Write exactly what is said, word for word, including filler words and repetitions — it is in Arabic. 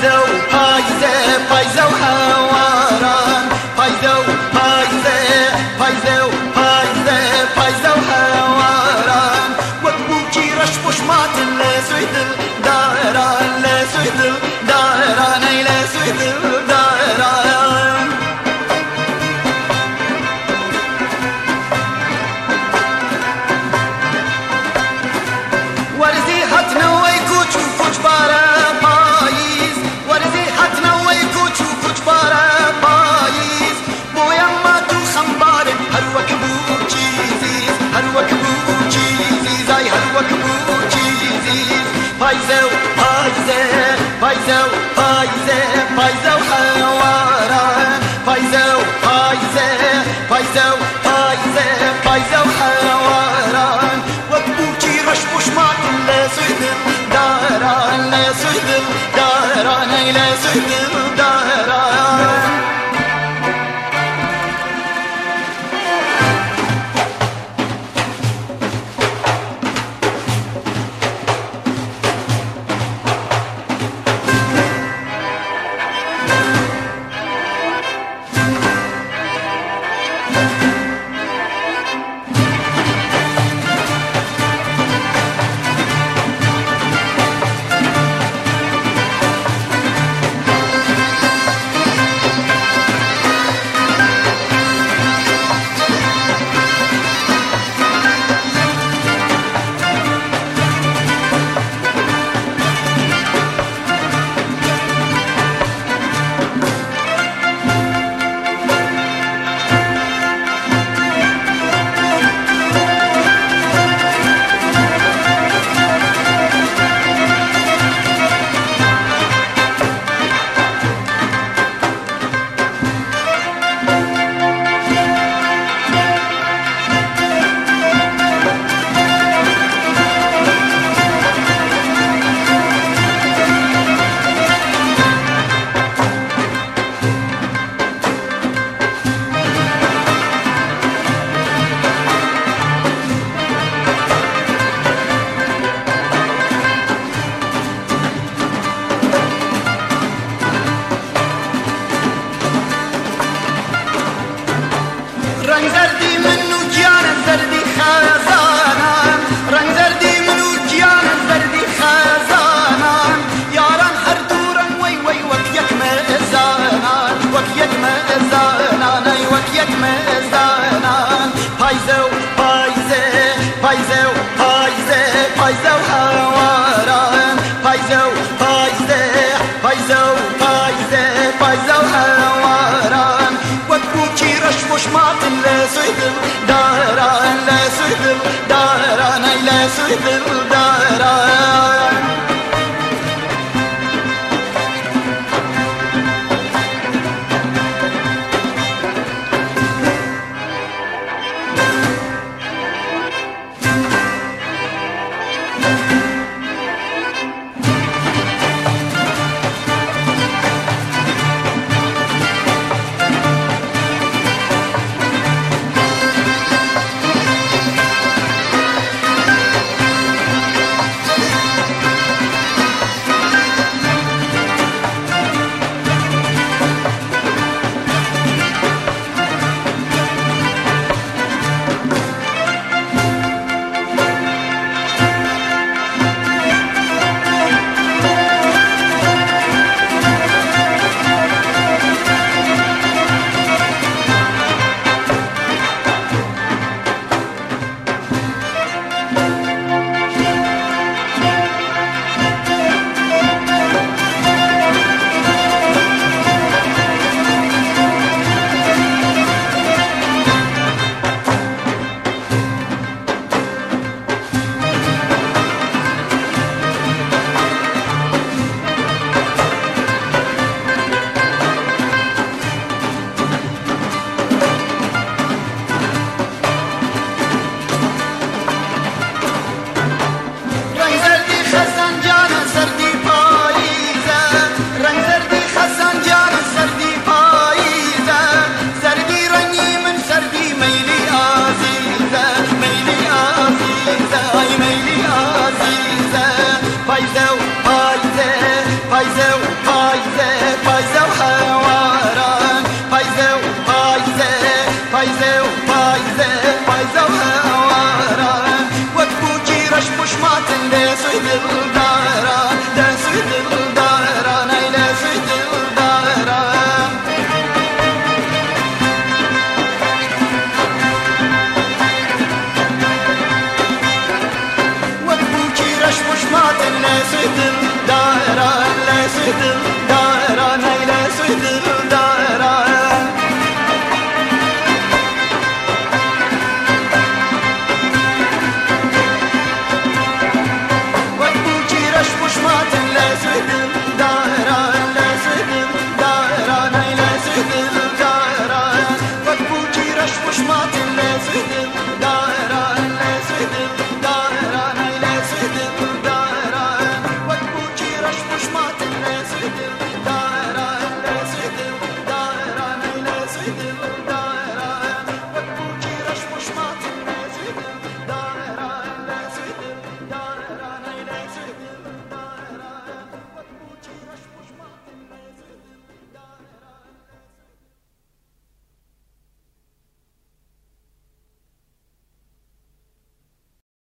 پایزه و پایزه پایزه و هواران پایزه و پایزه پایزه و پایزه پایزه و هواران وەک بووکی ڕەش پشماتن لە سوی دڵ داران لە سوی دڵ دارانەی لە سوی دڵ داران وەرزی هەتنەوەی کوچ و کوچبارە پاییز وەرزی هەتنەوەی کوچ و کوچبارە پاییز بۆیان مات و خەمبارن هەر وەک بوو چیزیز هەر وەک بوو چیزیز ئای هەر وەک بوو چیزیز پایزە و پایزە پایزە و پایزە پایزە و هەواران پایزە و پایزە پایزە و پایزە پایزە و هەواران وەک بووکی ڕەش پشماتن لە سوی دڵ داران لە سوی دڵ دارانەی لە سوی دڵ داران ڕەنگ زەردی من و گیانە زەردی خەزانان ڕەنگ زەردی من و گیانە زەردی خەزانان یاران هەردوو ڕەنگ وەی وەی وەک یەک مەزانان وەک یەک مەزانان ئەی وەک یەک مەزانان پایزە و پایزە پایزە و پایزە پایزە و هەواران پایزە و پایزە پایزە و پایزە پایزە و هەواران وەک بووکی ڕەش پشماتن لە سوی دڵ داران لە سوی دڵ دارانەی لە سوی دڵ داران پایزه و پایزه پایزه و هواران وەک بووکی ڕەش پشماتن لێ سوی دڵداران لە سوی دڵداران ئەی لە سوی دڵداران وەک بووکی ڕەش پشماتن لێ سوی دڵداران لە سوی دڵداران